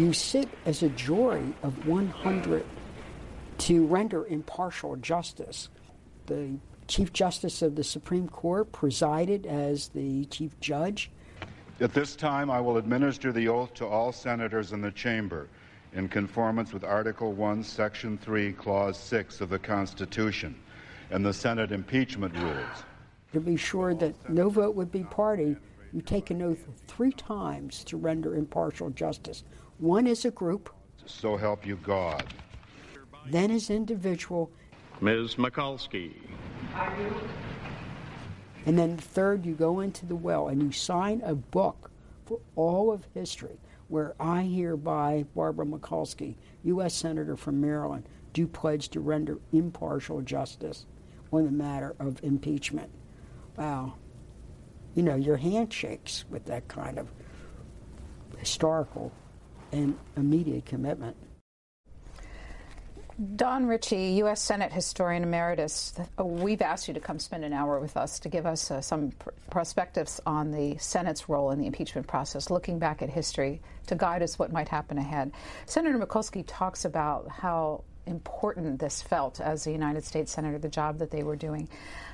You sit as a jury of 100 to render impartial justice. The Chief Justice of the Supreme Court presided as the Chief Judge. At this time, I will administer the oath to all senators in the chamber in conformance with Article 1, Section 3, Clause 6 of the Constitution and the Senate impeachment rules. To be sure that no vote would be party, you take an oath 3 times to render impartial justice. One as a group. So help you God. Then as individual. Ms. Mikulski. I do. And then third, you go into the well and you sign a book for all of history where I hereby, Barbara Mikulski, U.S. Senator from Maryland, do pledge to render impartial justice on the matter of impeachment. Wow. You know, your hand shakes with that kind of historical and immediate commitment. Don Ritchie, U.S. Senate Historian Emeritus, we've asked you to come spend an hour with us to give us some perspectives on the Senate's role in the impeachment process, looking back at history to guide us what might happen ahead. Senator Mikulski talks about how important this felt as a United States Senator, the job that they were doing.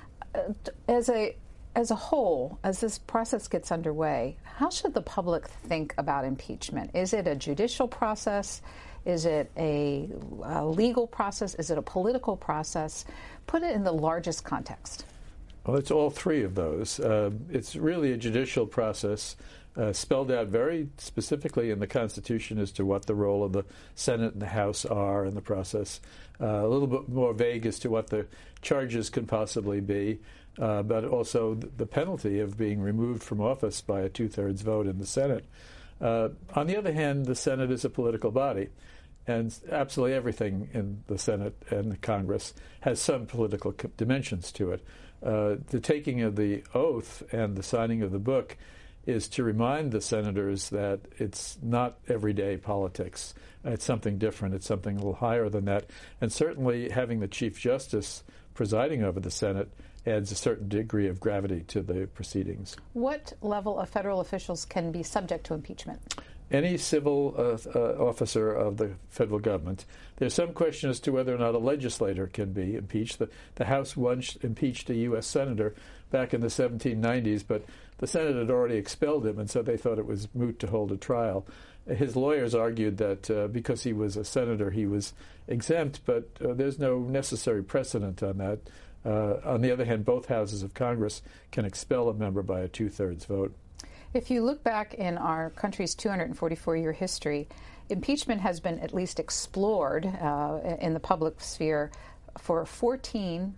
As a whole, as this process gets underway, how should the public think about impeachment? Is it a judicial process? Is it a legal process? Is it a political process? Put it in the largest context. Well, it's all three of those. It's really a judicial process spelled out very specifically in the Constitution as to what the role of the Senate and the House are in the process. A little bit more vague as to what the charges can possibly be, but also the penalty of being removed from office by a 2/3 vote in the Senate. On the other hand, the Senate is a political body, and absolutely everything in the Senate and the Congress has some political dimensions to it. The taking of the oath and the signing of the book is to remind the senators that it's not everyday politics. It's something different. It's something a little higher than that. And certainly having the Chief Justice presiding over the Senate adds a certain degree of gravity to the proceedings. What level of federal officials can be subject to impeachment? Any civil officer of the federal government. There's some question as to whether or not a legislator can be impeached. The House once impeached a U.S. senator back in the 1790s, but the Senate had already expelled him, and so they thought it was moot to hold a trial. His lawyers argued that because he was a senator, he was exempt, but there's no necessary precedent on that. On the other hand, both houses of Congress can expel a member by a 2/3 vote. If you look back in our country's 244-year history, impeachment has been at least explored in the public sphere for 15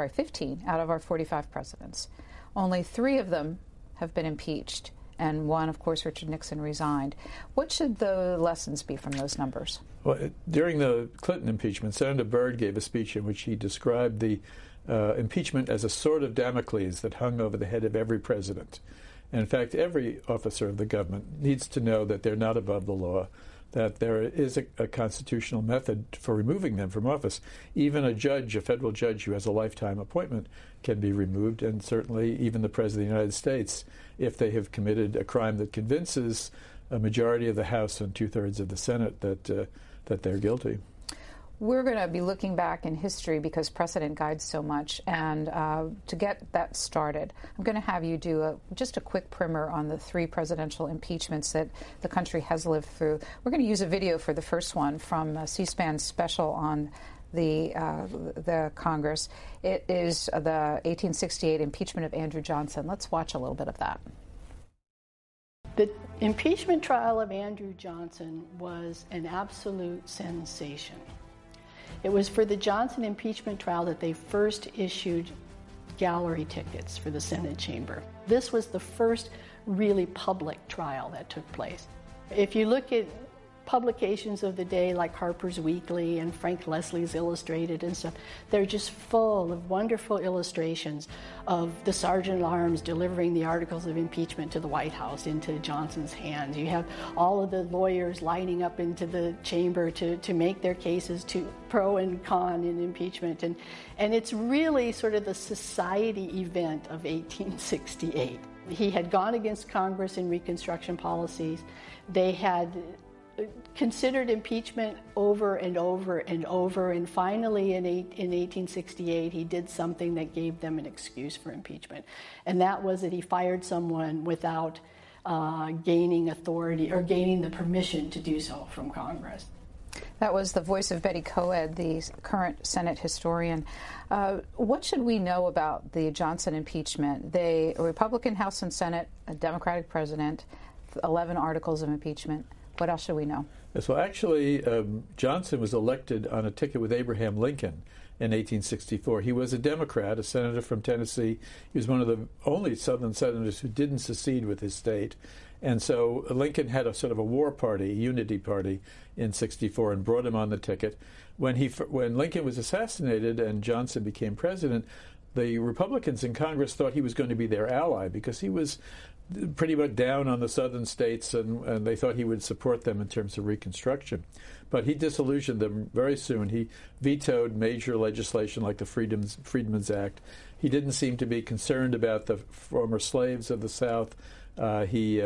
out of our 45 presidents. Only 3 of them have been impeached, and one, of course, Richard Nixon, resigned. What should the lessons be from those numbers? Well, during the Clinton impeachment, Senator Byrd gave a speech in which he described the impeachment as a sword of Damocles that hung over the head of every president. And in fact, every officer of the government needs to know that they're not above the law, that there is a constitutional method for removing them from office. Even a judge, a federal judge who has a lifetime appointment, can be removed, and certainly even the President of the United States, if they have committed a crime that convinces a majority of the House and 2/3 of the Senate that they're guilty. We're going to be looking back in history because precedent guides so much, and to get that started, I'm going to have you do just a quick primer on the 3 presidential impeachments that the country has lived through. We're going to use a video for the first one from C-SPAN's special on the Congress. It is the 1868 impeachment of Andrew Johnson. Let's watch a little bit of that. The impeachment trial of Andrew Johnson was an absolute sensation. It was for the Johnson impeachment trial that they first issued gallery tickets for the Senate chamber. This was the first really public trial that took place. If you look at publications of the day like Harper's Weekly and Frank Leslie's Illustrated and stuff, they're just full of wonderful illustrations of the Sergeant at Arms delivering the articles of impeachment to the White House into Johnson's hands. You have all of the lawyers lining up into the chamber to make their cases to pro and con in impeachment. And it's really sort of the society event of 1868. He had gone against Congress in Reconstruction policies. They had considered impeachment over and over and over, and finally in 1868 he did something that gave them an excuse for impeachment, and that was that he fired someone without gaining authority or gaining the permission to do so from Congress. That was the voice of Betty Coed, the current Senate historian. What should we know about the Johnson impeachment? A Republican House and Senate, a Democratic president, 11 articles of impeachment. What else should we know? Yes, well, actually, Johnson was elected on a ticket with Abraham Lincoln in 1864. He was a Democrat, a senator from Tennessee. He was one of the only Southern senators who didn't secede with his state. And so Lincoln had a sort of a war party, a unity party in 64, and brought him on the ticket. When Lincoln was assassinated and Johnson became president, the Republicans in Congress thought he was going to be their ally because he was pretty much down on the southern states, and they thought he would support them in terms of Reconstruction. But he disillusioned them very soon. He vetoed major legislation like the Freedmen's Act. He didn't seem to be concerned about the former slaves of the South. He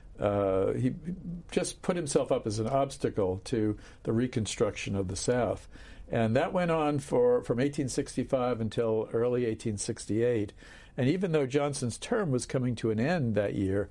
just put himself up as an obstacle to the Reconstruction of the South. And that went on from 1865 until early 1868. And even though Johnson's term was coming to an end that year,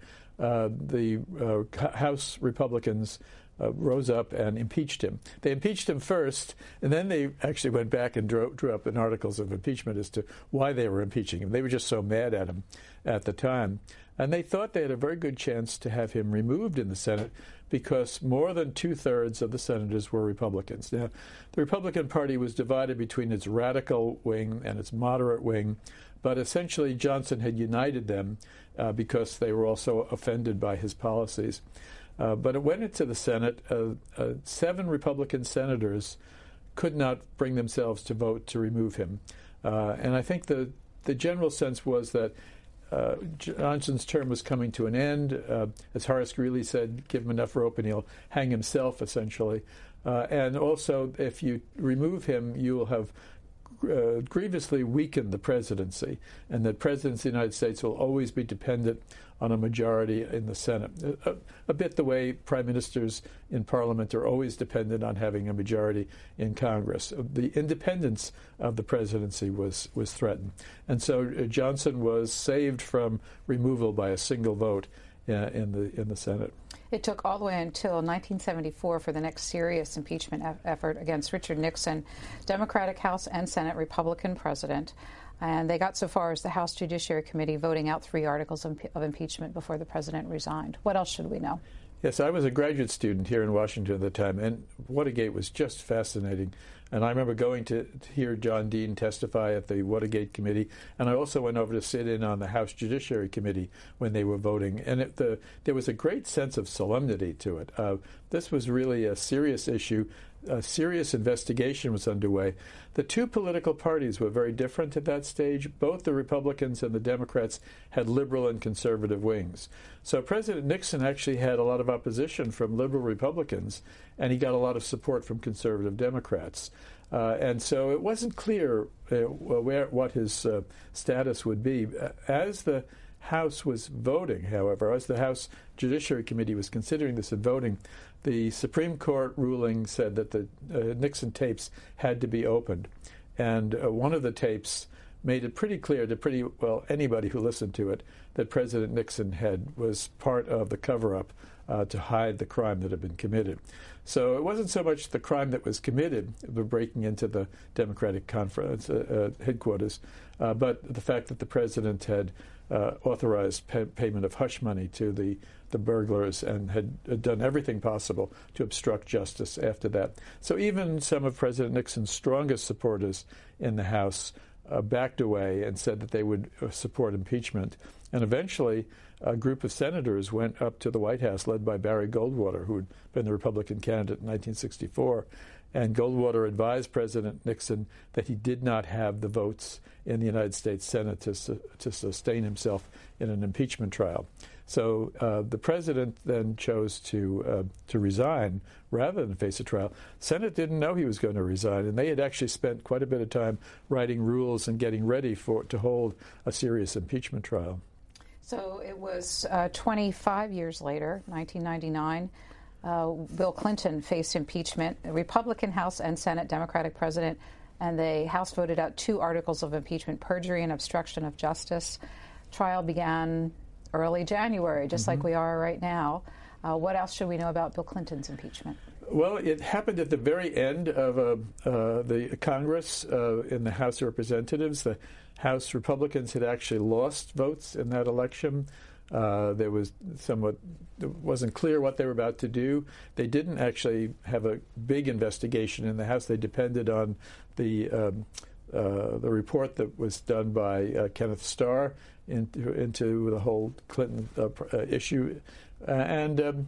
the House Republicans rose up and impeached him. They impeached him first, and then they actually went back and drew up in articles of impeachment as to why they were impeaching him. They were just so mad at him at the time. And they thought they had a very good chance to have him removed in the Senate because more than two-thirds of the senators were Republicans. Now, the Republican Party was divided between its radical wing and its moderate wing, but essentially Johnson had united them because they were also offended by his policies. But it went into the Senate. 7 Republican senators could not bring themselves to vote to remove him. And I think the general sense was that Johnson's term was coming to an end. As Horace Greeley said, give him enough rope and he'll hang himself, essentially. And also, if you remove him, you will have grievously weakened the presidency, and that presidents of the United States will always be dependent on a majority in the Senate. A bit the way prime ministers in Parliament are always dependent on having a majority in Congress. The independence of the presidency was threatened. And so Johnson was saved from removal by a single vote in the Senate. It took all the way until 1974 for the next serious impeachment effort against Richard Nixon, Democratic House and Senate Republican president. And they got so far as the House Judiciary Committee voting out 3 articles of impeachment before the president resigned. What else should we know? Yes, I was a graduate student here in Washington at the time, and Watergate was just fascinating. And I remember going to hear John Dean testify at the Watergate Committee, and I also went over to sit in on the House Judiciary Committee when they were voting. And there was a great sense of solemnity to it. This was really a serious issue. A serious investigation was underway. The 2 political parties were very different at that stage. Both the Republicans and the Democrats had liberal and conservative wings. So President Nixon actually had a lot of opposition from liberal Republicans, and he got a lot of support from conservative Democrats. And so it wasn't clear what his status would be. As the House was voting, however, as the House Judiciary Committee was considering this and voting, the Supreme Court ruling said that the Nixon tapes had to be opened. And one of the tapes made it pretty clear to anybody who listened to it that President Nixon was part of the cover-up to hide the crime that had been committed. So it wasn't so much the crime that was committed, the breaking into the Democratic conference headquarters, but the fact that the president had authorized payment of hush money to the burglars and had done everything possible to obstruct justice after that. So even some of President Nixon's strongest supporters in the House backed away and said that they would support impeachment. And eventually, a group of senators went up to the White House, led by Barry Goldwater, who had been the Republican candidate in 1964. And Goldwater advised President Nixon that he did not have the votes in the United States Senate to sustain himself in an impeachment trial. So the president then chose to resign rather than face a trial. Senate didn't know he was going to resign, and they had actually spent quite a bit of time writing rules and getting ready to hold a serious impeachment trial. So it was 25 years later, 1999. Bill Clinton faced impeachment, a Republican House and Senate, Democratic president, and the House voted out 2 articles of impeachment, perjury and obstruction of justice. Trial began early January, just like we are right now. What else should we know about Bill Clinton's impeachment? Well, it happened at the very end of the Congress in the House of Representatives. The House Republicans had actually lost votes in that election. It wasn't clear what they were about to do. They didn't actually have a big investigation in the House. They depended on the report that was done by Kenneth Starr into the whole Clinton issue, and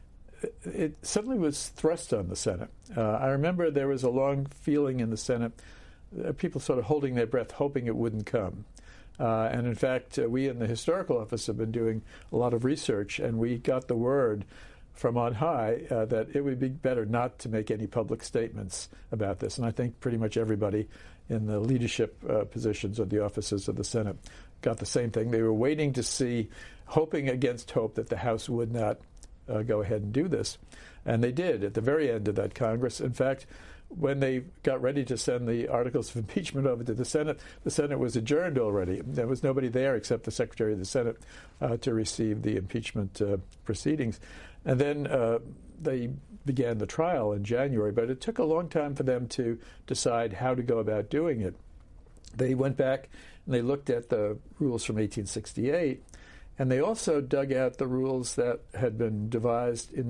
it suddenly was thrust on the Senate. I remember there was a long feeling in the Senate, people sort of holding their breath, hoping it wouldn't come. And in fact, we in the Historical Office have been doing a lot of research, and we got the word from on high that it would be better not to make any public statements about this. And I think pretty much everybody in the leadership positions of the offices of the Senate got the same thing. They were waiting to see, hoping against hope, that the House would not go ahead and do this. And they did at the very end of that Congress. In fact, when they got ready to send the articles of impeachment over to the Senate was adjourned already. There was nobody there except the Secretary of the Senate to receive the impeachment proceedings. And then they began the trial in January, but it took a long time for them to decide how to go about doing it. They went back and they looked at the rules from 1868, and they also dug out the rules that had been devised in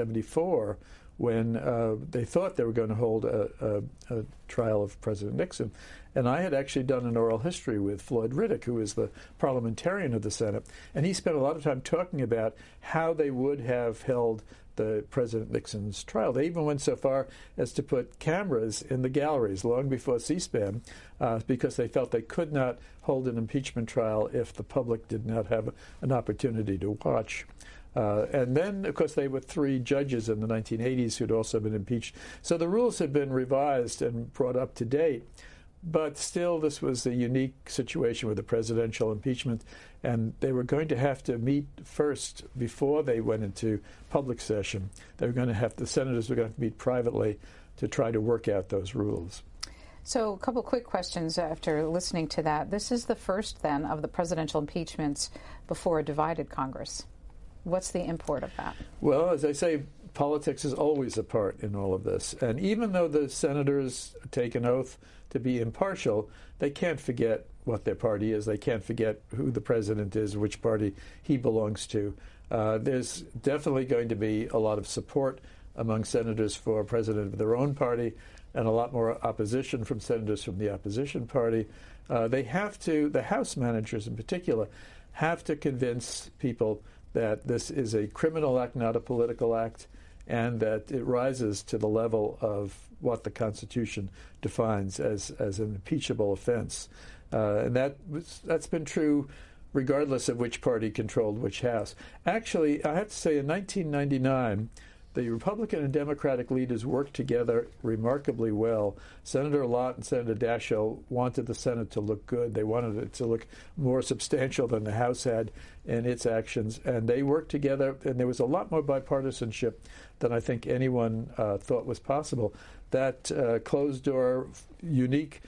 1974 when they thought they were going to hold a trial of President Nixon. And I had actually done an oral history with Floyd Riddick, who is the parliamentarian of the Senate, and he spent a lot of time talking about how they would have held the President Nixon's trial. They even went so far as to put cameras in the galleries long before C-SPAN because they felt they could not hold an impeachment trial if the public did not have an opportunity to watch. And then, of course, they were 3 judges in the 1980s who'd also been impeached. So the rules had been revised and brought up to date. But still, this was a unique situation with the presidential impeachment, and they were going to have to meet first before they went into public session. They were going to have, the senators were going to have to meet privately to try to work out those rules. So a couple quick questions after listening to that. This is the first, then, of the presidential impeachments before a divided Congress. What's the import of that? Well, as I say, politics is always a part in all of this. And even though the senators take an oath to be impartial, they can't forget what their party is. They can't forget who the president is, which party he belongs to. There's definitely going to be a lot of support among senators for a president of their own party and a lot more opposition from senators from the opposition party. They have to, the House managers in particular, have to convince people that this is a criminal act, not a political act, and that it rises to the level of what the Constitution defines as an impeachable offense. And that's been true regardless of which party controlled which house. Actually, I have to say, in 1999, the Republican and Democratic leaders worked together remarkably well. Senator Lott and Senator Daschle wanted the Senate to look good. They wanted it to look more substantial than the House had in its actions. And they worked together, and there was a lot more bipartisanship than I think anyone thought was possible. That closed-door, unique,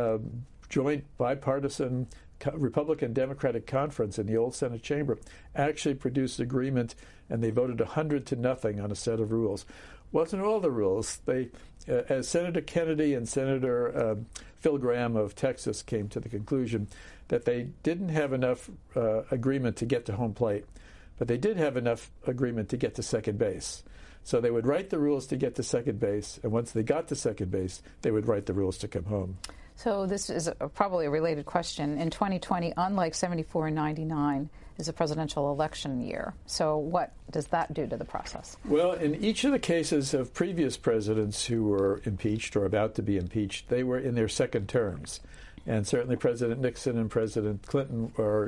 joint bipartisan Republican-Democratic conference in the old Senate chamber actually produced agreement, and they voted 100-0 on a set of rules. Wasn't all the rules. They, as Senator Kennedy and Senator Phil Gramm of Texas came to the conclusion that they didn't have enough agreement to get to home plate, but they did have enough agreement to get to second base. So they would write the rules to get to second base, and once they got to second base, they would write the rules to come home. So this is probably a related question. In 2020, unlike 74 and 99, is a presidential election year. So what does that do to the process? Well, in each of the cases of previous presidents who were impeached or about to be impeached, they were in their second terms. And certainly President Nixon and President Clinton were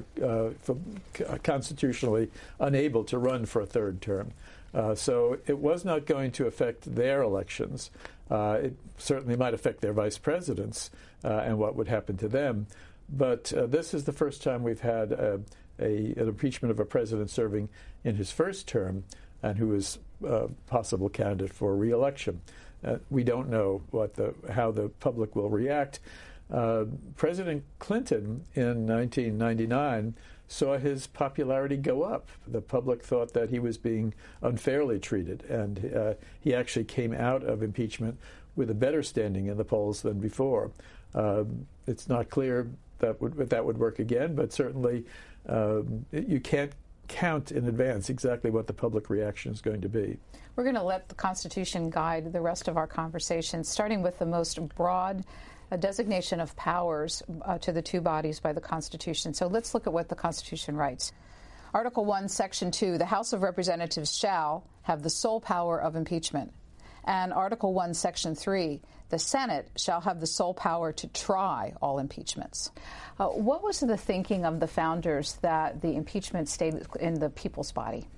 constitutionally unable to run for a third term. So it was not going to affect their elections. It certainly might affect their vice presidents and what would happen to them. But this is the first time we've had an impeachment of a president serving in his first term and who is possible candidate for re-election. We don't know how the public will react. President Clinton in 1999 saw his popularity go up. The public thought that he was being unfairly treated, and he actually came out of impeachment with a better standing in the polls than before. It's not clear that would work again, but certainly you can't count in advance exactly what the public reaction is going to be. We're going to let the Constitution guide the rest of our conversation, starting with the most broad designation of powers to the two bodies by the Constitution. So let's look at what the Constitution writes. Article 1, Section 2, the House of Representatives shall have the sole power of impeachment. And Article 1, Section 3, the Senate shall have the sole power to try all impeachments. What was the thinking of the founders that the impeachment stayed in the people's body?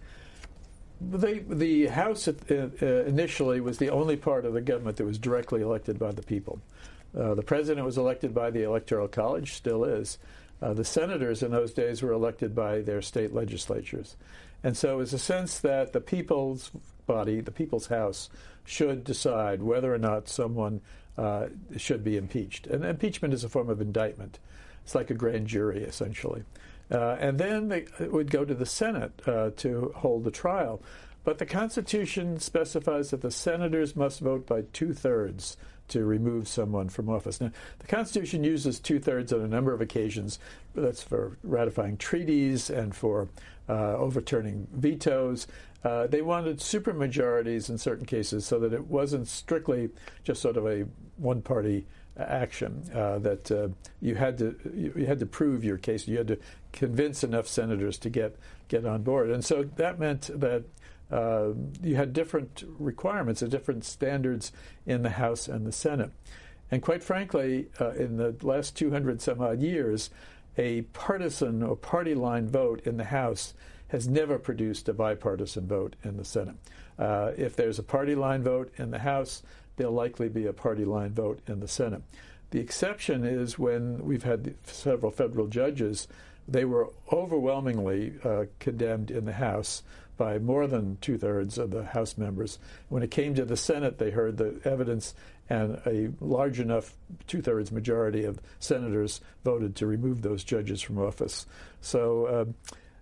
The House initially was the only part of the government that was directly elected by the people. The president was elected by the Electoral College, still is. The senators in those days were elected by their state legislatures. And so it was a sense that the people's body, the people's house, should decide whether or not someone should be impeached. And impeachment is a form of indictment. It's like a grand jury, essentially. And then it would go to the Senate to hold the trial. But the Constitution specifies that the senators must vote by 2/3 to remove someone from office. Now, the Constitution uses 2/3 on a number of occasions. That's for ratifying treaties and for overturning vetoes. They wanted supermajorities in certain cases so that it wasn't strictly just sort of a one-party action, that you had to prove your case. You had to convince enough senators to get on board. And so that meant that you had different requirements, different standards in the House and the Senate. And quite frankly, in the last 200 some odd years, a partisan or party line vote in the House has never produced a bipartisan vote in the Senate. If there's a party line vote in the House, there'll likely be a party line vote in the Senate. The exception is when we've had several federal judges, they were overwhelmingly condemned in the House by more than 2/3 of the House members. When it came to the Senate, they heard the evidence, and a large enough 2/3 majority of senators voted to remove those judges from office. So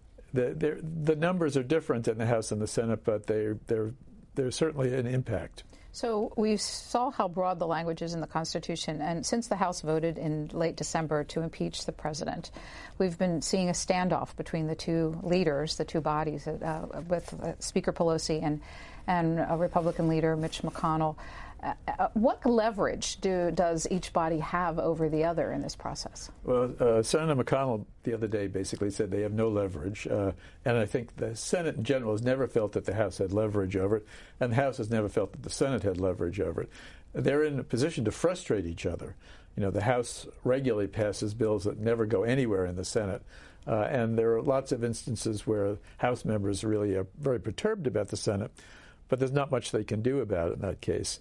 the numbers are different in the House and the Senate, but there's certainly an impact. So we saw how broad the language is in the Constitution, and since the House voted in late December to impeach the president, we've been seeing a standoff between the two leaders, the two bodies, with Speaker Pelosi and a Republican leader, Mitch McConnell. What leverage does each body have over the other in this process? Well, Senator McConnell the other day basically said they have no leverage, and I think the Senate in general has never felt that the House had leverage over it, and the House has never felt that the Senate had leverage over it. They're in a position to frustrate each other. You know, the House regularly passes bills that never go anywhere in the Senate, and there are lots of instances where House members really are very perturbed about the Senate, but there's not much they can do about it in that case.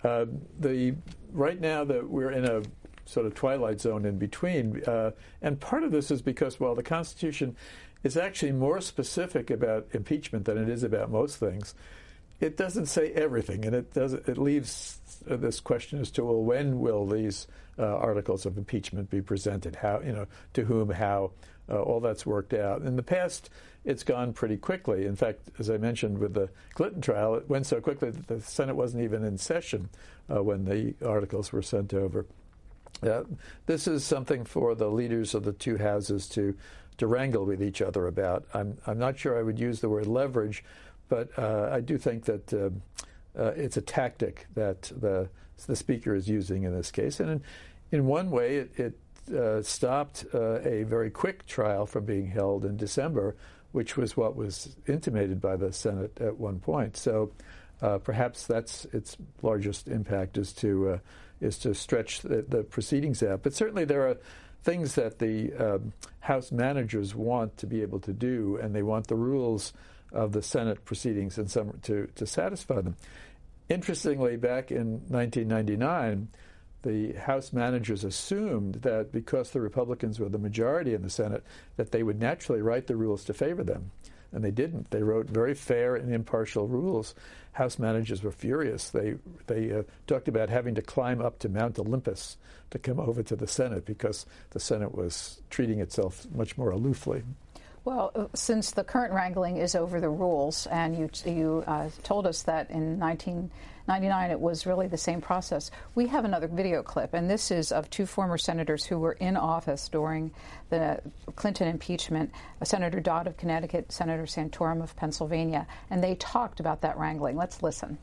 Right now that we're in a sort of twilight zone in between, and part of this is because while the Constitution is actually more specific about impeachment than it is about most things, it doesn't say everything, and it leaves this question as to, well, when will these articles of impeachment be presented? How, to whom, how, all that's worked out. In the past, it's gone pretty quickly. In fact, as I mentioned with the Clinton trial, it went so quickly that the Senate wasn't even in session when the articles were sent over. This is something for the leaders of the two houses to wrangle with each other about. I'm not sure I would use the word leverage, but I do think that it's a tactic that the Speaker is using in this case. And in one way, it stopped a very quick trial from being held in December, which was what was intimated by the Senate at one point. So perhaps that's its largest impact, is to stretch the proceedings out. But certainly there are things that the House managers want to be able to do, and they want the rules of the Senate proceedings and some to satisfy them. Interestingly, back in 1999, the House managers assumed that because the Republicans were the majority in the Senate, that they would naturally write the rules to favor them. and they didn't. They wrote very fair and impartial rules. House managers were furious. They talked about having to climb up to Mount Olympus to come over to the Senate because the Senate was treating itself much more aloofly. Well, since the current wrangling is over the rules, and you told us that in 1999 it was really the same process, we have another video clip, and this is of two former senators who were in office during the Clinton impeachment, Senator Dodd of Connecticut, Senator Santorum of Pennsylvania, and they talked about that wrangling. Let's listen.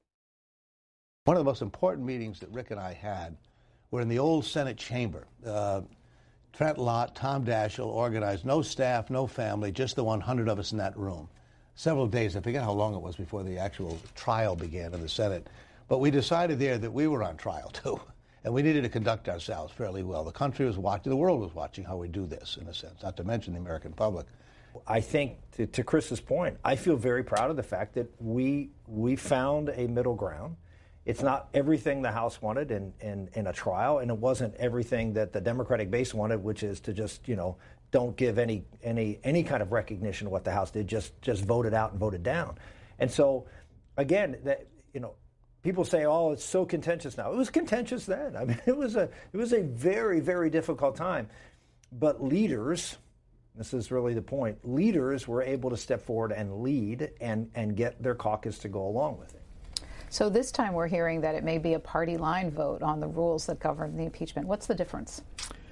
One of the most important meetings that Rick and I had were in the old Senate chamber. Trent Lott, Tom Daschle organized, no staff, no family, just the 100 of us in that room. Several days, I forget how long it was before the actual trial began in the Senate, but we decided there that we were on trial too, and we needed to conduct ourselves fairly well. The country was watching, the world was watching how we do this, in a sense, not to mention the American public. I think, to Chris's point, I feel very proud of the fact that we found a middle ground. It's not everything the House wanted in a trial, and it wasn't everything that the Democratic base wanted, which is to just, don't give any kind of recognition of what the House did, just vote it out and vote it down. And so, again, people say, "Oh, it's so contentious now." It was contentious then. I mean, it was a very, very difficult time. But leaders, this is really the point, leaders were able to step forward and lead and get their caucus to go along with it. So this time we're hearing that it may be a party line vote on the rules that govern the impeachment. What's the difference?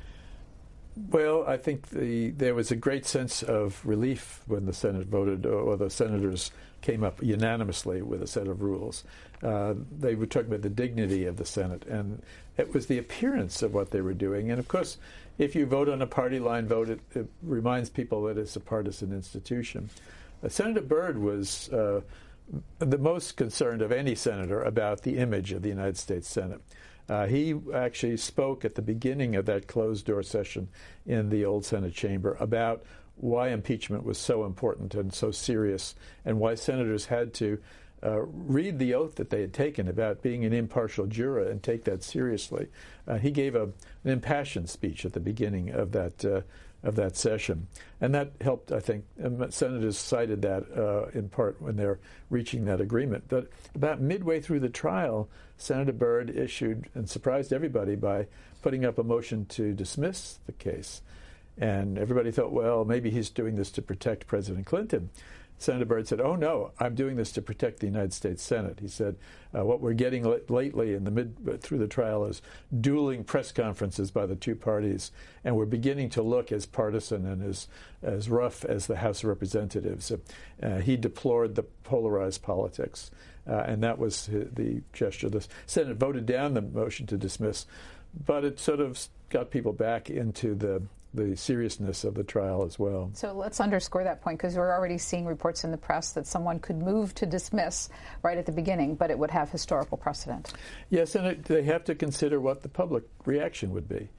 Well, I think there was a great sense of relief when the Senate voted, or the senators came up unanimously with a set of rules. They were talking about the dignity of the Senate, and it was the appearance of what they were doing. And of course, if you vote on a party line vote, it reminds people that it's a partisan institution. Senator Byrd was the most concerned of any senator about the image of the United States Senate. He actually spoke at the beginning of that closed-door session in the old Senate chamber about why impeachment was so important and so serious, and why senators had to read the oath that they had taken about being an impartial juror and take that seriously. He gave an impassioned speech at the beginning of that session, and that helped, I think. Senators cited that in part when they're reaching that agreement. But about midway through the trial, Senator Byrd issued and surprised everybody by putting up a motion to dismiss the case. And everybody thought, well, maybe he's doing this to protect President Clinton. Senator Byrd said, "Oh no, I'm doing this to protect the United States Senate." He said, "What we're getting lately through the trial is dueling press conferences by the two parties, and we're beginning to look as partisan and as rough as the House of Representatives." He deplored the polarized politics, and that was the gesture. The Senate voted down the motion to dismiss, but it sort of got people back into the seriousness of the trial as well. So let's underscore that point, because we're already seeing reports in the press that someone could move to dismiss right at the beginning, but it would have historical precedent. Yes, and they have to consider what the public reaction would be.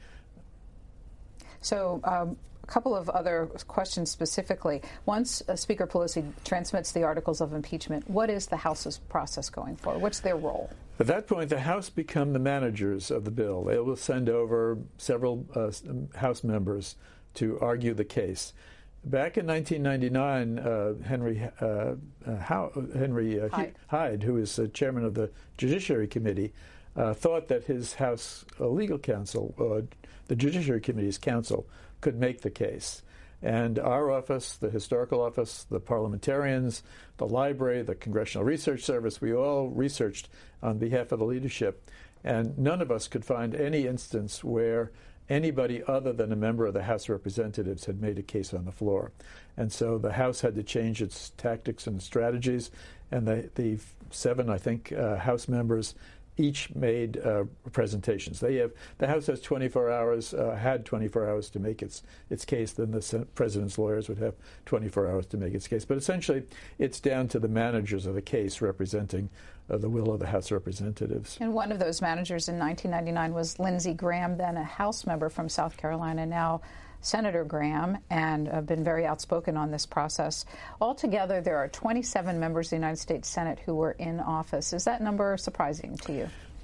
So a couple of other questions specifically. Once Speaker Pelosi transmits the articles of impeachment, what is the House's process going forward? What's their role? At that point, the House become the managers of the bill. They will send over several House members to argue the case. Back in 1999, Henry Hyde, who is chairman of the Judiciary Committee, thought that his House legal counsel, the Judiciary Committee's counsel, could make the case. And our office, the Historical Office, the parliamentarians, the library, the Congressional Research Service, we all researched on behalf of the leadership. And none of us could find any instance where anybody other than a member of the House of Representatives had made a case on the floor. And so the House had to change its tactics and strategies. And the seven, I think, House members each made presentations. The House has 24 hours, had 24 hours to make its case. Then the president's lawyers would have 24 hours to make its case. But essentially, it's down to the managers of the case representing the will of the House of Representatives. And one of those managers in 1999 was Lindsey Graham, then a House member from South Carolina, now Senator Graham, and been very outspoken on this process. Altogether, there are 27 members of the United States Senate who were in office. Is that number surprising to you?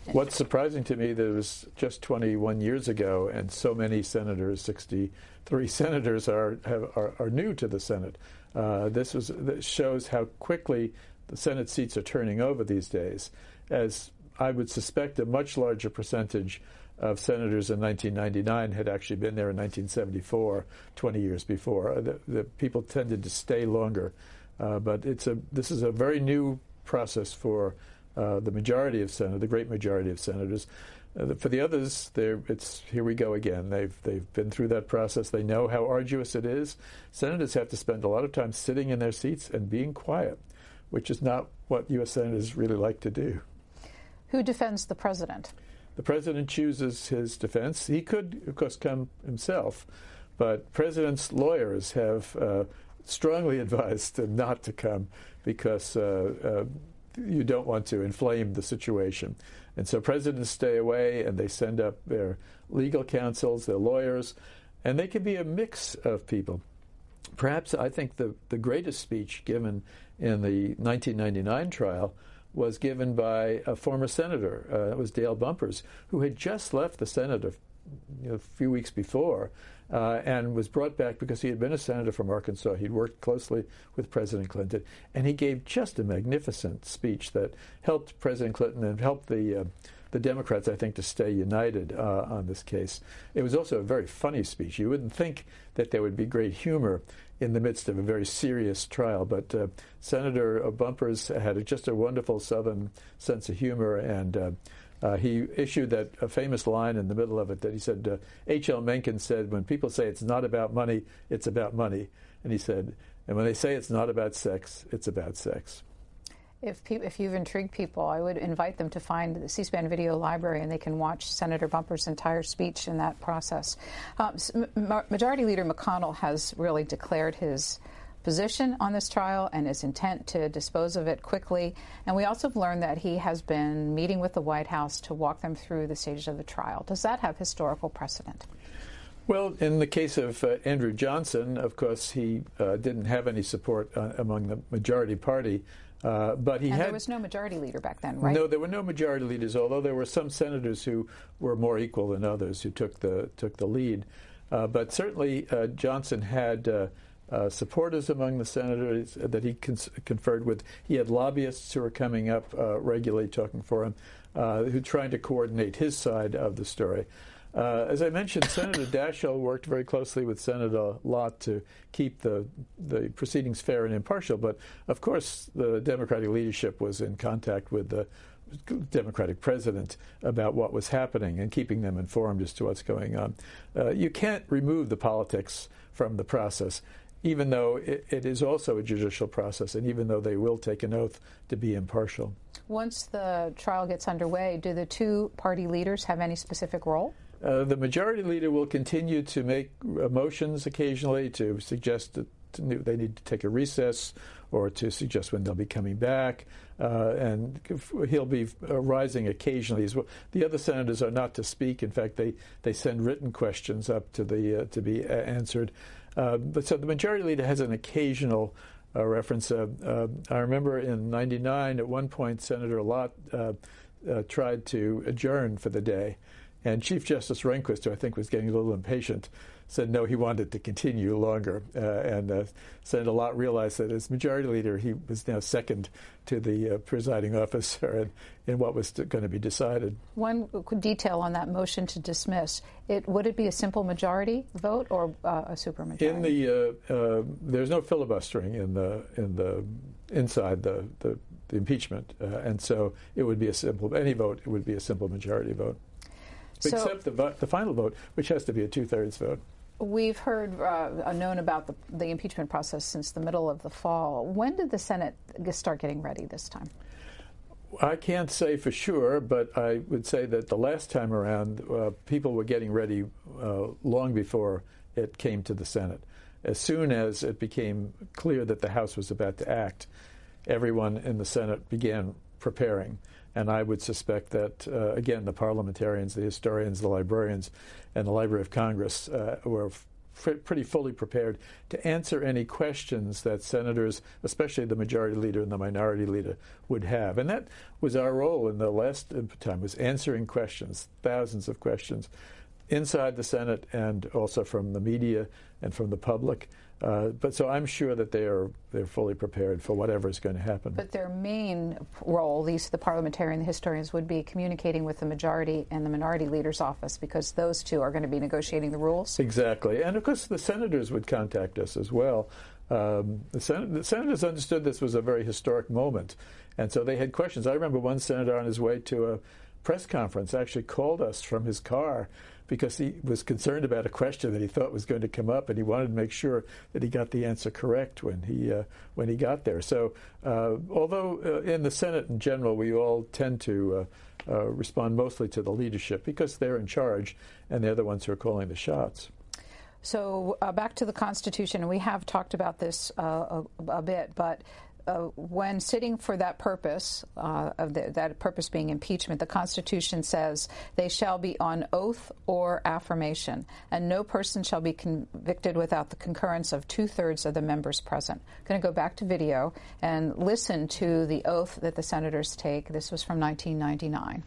What's surprising to me, that it was just 21 years ago, and so many senators, 63 senators, are new to the Senate. This shows how quickly the Senate seats are turning over these days, as I would suspect a much larger percentage of senators in 1999 had actually been there in 1974, 20 years before. The people tended to stay longer. But this is a very new process for the majority of senators, the great majority of senators. For the others, it's here we go again. They've been through that process. They know how arduous it is. Senators have to spend a lot of time sitting in their seats and being quiet, which is not what U.S. senators really like to do. Who defends the president? The president chooses his defense. He could, of course, come himself, but president's lawyers have strongly advised him not to come because you don't want to inflame the situation. And so presidents stay away, and they send up their legal counsels, their lawyers, and they can be a mix of people. Perhaps I think the greatest speech given in the 1999 trial was given by a former senator. It was Dale Bumpers, who had just left the Senate a few weeks before, and was brought back because he had been a senator from Arkansas. He'd worked closely with President Clinton, and he gave just a magnificent speech that helped President Clinton and helped the Democrats, I think, to stay united on this case. It was also a very funny speech. You wouldn't think that there would be great humor in the midst of a very serious trial, but Senator Bumpers had just a wonderful Southern sense of humor, and he issued a famous line in the middle of it that he said, H.L. Mencken said, when people say it's not about money, it's about money. And he said, and when they say it's not about sex, it's about sex. If you've intrigued people, I would invite them to find the C-SPAN video library, and they can watch Senator Bumpers' entire speech in that process. Majority Leader McConnell has really declared his position on this trial and his intent to dispose of it quickly. And we also have learned that he has been meeting with the White House to walk them through the stages of the trial. Does that have historical precedent? Well, in the case of Andrew Johnson, of course, he didn't have any support among the majority party. But there was no majority leader back then, right? No, there were no majority leaders, although there were some senators who were more equal than others who took the lead. But certainly Johnson had supporters among the senators that he conferred with. He had lobbyists who were coming up regularly talking for him, who trying to coordinate his side of the story. As I mentioned, Senator Daschle worked very closely with Senator Lott to keep the proceedings fair and impartial. But, of course, the Democratic leadership was in contact with the Democratic president about what was happening and keeping them informed as to what's going on. You can't remove the politics from the process, even though it is also a judicial process, and even though they will take an oath to be impartial. Once the trial gets underway, do the two party leaders have any specific role? The majority leader will continue to make motions occasionally to suggest that they need to take a recess or to suggest when they'll be coming back. And he'll be rising occasionally as well. The other senators are not to speak. In fact, they send written questions up to be answered. But so the majority leader has an occasional reference. I remember in '99, at one point, Senator Lott tried to adjourn for the day. And Chief Justice Rehnquist, who I think was getting a little impatient, said no, he wanted to continue longer. And Senator Lott realized that as majority leader, he was now second to the presiding officer in what was going to be decided. One detail on that motion to dismiss, would it be a simple majority vote or a supermajority? There's no filibustering inside the impeachment, and so it would be any vote. It would be a simple majority vote. Except the final vote, which has to be a 2/3 vote. We've known about the impeachment process since the middle of the fall. When did the Senate start getting ready this time? I can't say for sure, but I would say that the last time around, people were getting ready long before it came to the Senate. As soon as it became clear that the House was about to act, everyone in the Senate began preparing. And I would suspect that, again, the parliamentarians, the historians, the librarians, and the Library of Congress were pretty fully prepared to answer any questions that senators, especially the majority leader and the minority leader, would have. And that was our role in the last time, was answering questions, thousands of questions, inside the Senate and also from the media and from the public. But so I'm sure that they're fully prepared for whatever is going to happen. But their main role, the parliamentarian, the historians, would be communicating with the majority and the minority leader's office, because those two are going to be negotiating the rules. Exactly. And of course the senators would contact us as well. The senators understood this was a very historic moment, and so they had questions. I remember one senator on his way to a press conference actually called us from his car because he was concerned about a question that he thought was going to come up, and he wanted to make sure that he got the answer correct when he got there. So although in the Senate in general we all tend to respond mostly to the leadership because they're in charge and they're the ones who are calling the shots. So back to the Constitution, and we have talked about this a bit, but when sitting for that purpose, that purpose being impeachment, the Constitution says they shall be on oath or affirmation, and no person shall be convicted without the concurrence of 2/3 of the members present. I'm going to go back to video and listen to the oath that the senators take. This was from 1999.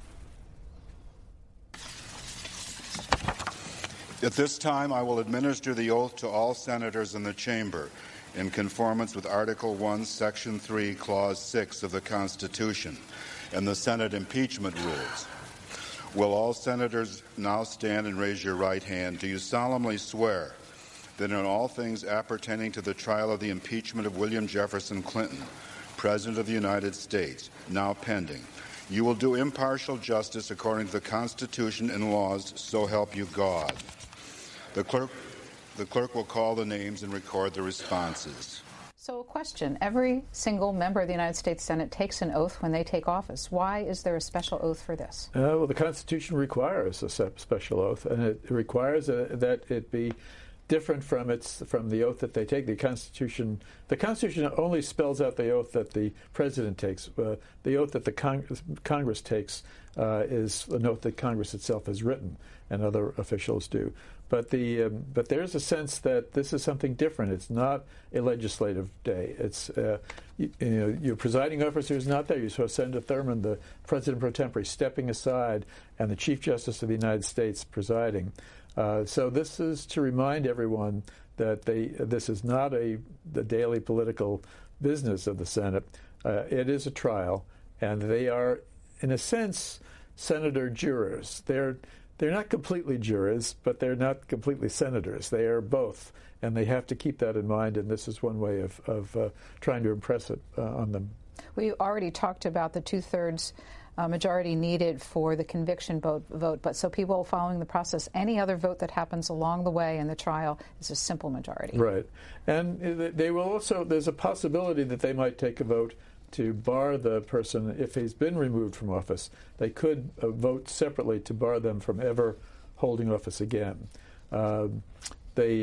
At this time, I will administer the oath to all senators in the chamber in conformance with Article 1, Section 3, Clause 6 of the Constitution and the Senate impeachment rules. Will all senators now stand and raise your right hand? Do you solemnly swear that in all things appertaining to the trial of the impeachment of William Jefferson Clinton, President of the United States, now pending, you will do impartial justice according to the Constitution and laws, so help you God? The clerk will call the names and record the responses. So a question. Every single member of the United States Senate takes an oath when they take office. Why is there a special oath for this? Well, the Constitution requires a special oath, and it requires that it be different from the oath that they take. The Constitution only spells out the oath that the President takes. The oath that the Congress takes is an oath that Congress itself has written, and other officials do. But there's a sense that this is something different. It's not a legislative day. It's your presiding officer is not there. You saw Senator Thurmond, the President pro tempore, stepping aside, and the Chief Justice of the United States presiding. So this is to remind everyone that this is not the daily political business of the Senate. It is a trial, and they are, in a sense, senator jurors. They're not completely jurors, but they're not completely senators. They are both, and they have to keep that in mind, and this is one way of trying to impress it on them. We already talked about the 2/3 majority needed for the conviction vote, but so people following the process, any other vote that happens along the way in the trial is a simple majority. Right. And they will also, there's a possibility that they might take a vote to bar the person if he's been removed from office. They could vote separately to bar them from ever holding office again. They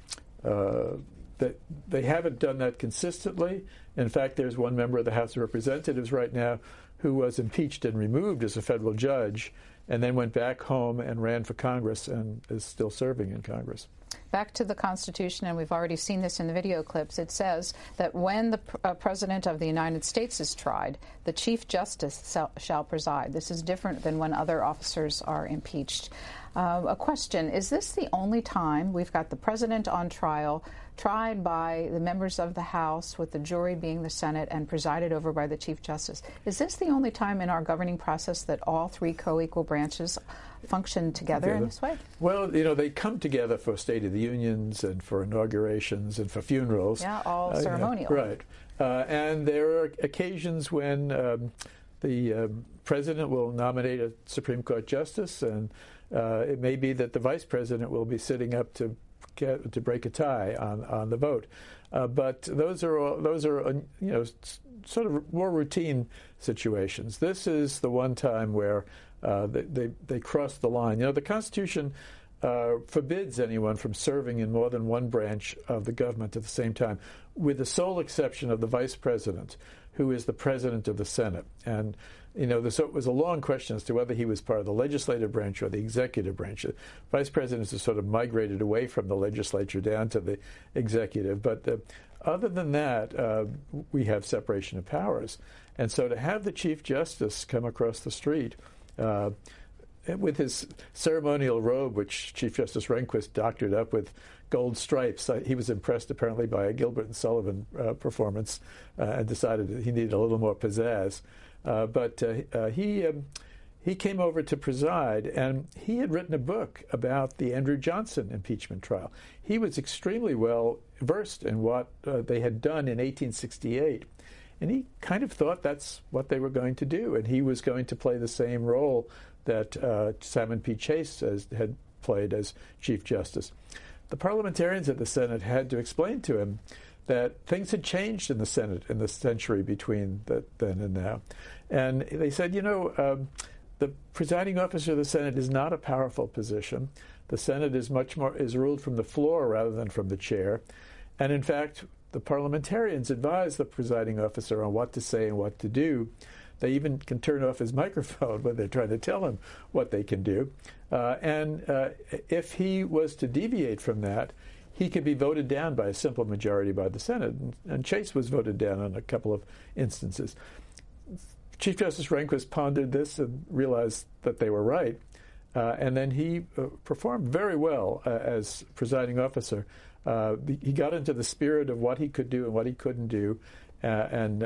haven't done that consistently. In fact, there's one member of the House of Representatives right now who was impeached and removed as a federal judge and then went back home and ran for Congress and is still serving in Congress. Back to the Constitution, and we've already seen this in the video clips, it says that when the President of the United States is tried, the Chief Justice shall preside. This is different than when other officers are impeached. A question, is this the only time we've got the President on trial, tried by the members of the House, with the jury being the Senate, and presided over by the Chief Justice? Is this the only time in our governing process that all three co-equal branches function together in this way? Well, they come together for State of the Unions and for inaugurations and for funerals. Yeah, all ceremonial. Right. And there are occasions when the President will nominate a Supreme Court justice, and it may be that the Vice President will be sitting up to break a tie on the vote. But those are sort of more routine situations. This is the one time where they cross the line. The Constitution forbids anyone from serving in more than one branch of the government at the same time, with the sole exception of the Vice President, who is the president of the Senate. And there was a long question as to whether he was part of the legislative branch or the executive branch. The vice presidents have sort of migrated away from the legislature down to the executive. But other than that, we have separation of powers. And so to have the Chief Justice come across the street with his ceremonial robe, which Chief Justice Rehnquist doctored up with gold stripes. He was impressed, apparently, by a Gilbert and Sullivan performance and decided that he needed a little more pizzazz. But he came over to preside, and he had written a book about the Andrew Johnson impeachment trial. He was extremely well versed in what they had done in 1868. And he kind of thought that's what they were going to do, and he was going to play the same role that Salmon P. Chase had played as Chief Justice. The parliamentarians at the Senate had to explain to him that things had changed in the Senate in the century between then and now. And they said, the presiding officer of the Senate is not a powerful position. The Senate is ruled from the floor rather than from the chair. And in fact, the parliamentarians advise the presiding officer on what to say and what to do. They even can turn off his microphone when they're trying to tell him what they can do. And if he was to deviate from that, he could be voted down by a simple majority by the Senate. And Chase was voted down on a couple of instances. Chief Justice Rehnquist pondered this and realized that they were right. And then he performed very well as presiding officer. He got into the spirit of what he could do and what he couldn't do, and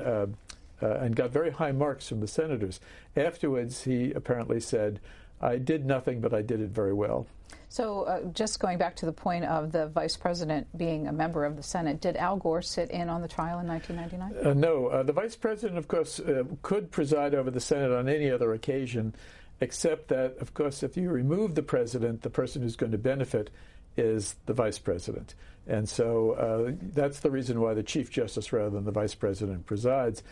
got very high marks from the senators. Afterwards, he apparently said, "I did nothing, but I did it very well." So just going back to the point of the vice president being a member of the Senate, did Al Gore sit in on the trial in 1999? No. The vice president, of course, could preside over the Senate on any other occasion, except that, of course, if you remove the president, the person who's going to benefit is the vice president. And so that's the reason why the Chief Justice rather than the vice president presides.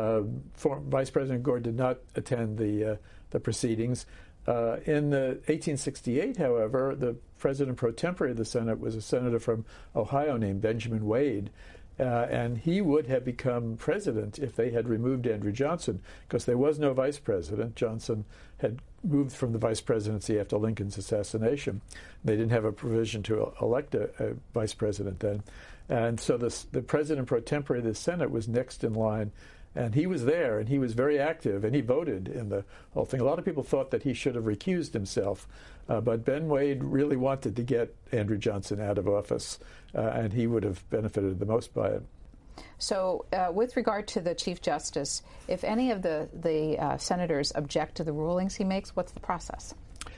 Vice President Gore did not attend the proceedings. In 1868, however, the president pro tempore of the Senate was a senator from Ohio named Benjamin Wade, and he would have become president if they had removed Andrew Johnson, because there was no vice president. Johnson had moved from the vice presidency after Lincoln's assassination. They didn't have a provision to elect a vice president then. And so the president pro tempore of the Senate was next in line. And he was there, and he was very active, and he voted in the whole thing. A lot of people thought that he should have recused himself, but Ben Wade really wanted to get Andrew Johnson out of office, and he would have benefited the most by it. So with regard to the Chief Justice, if any of the senators object to the rulings he makes, what's the process?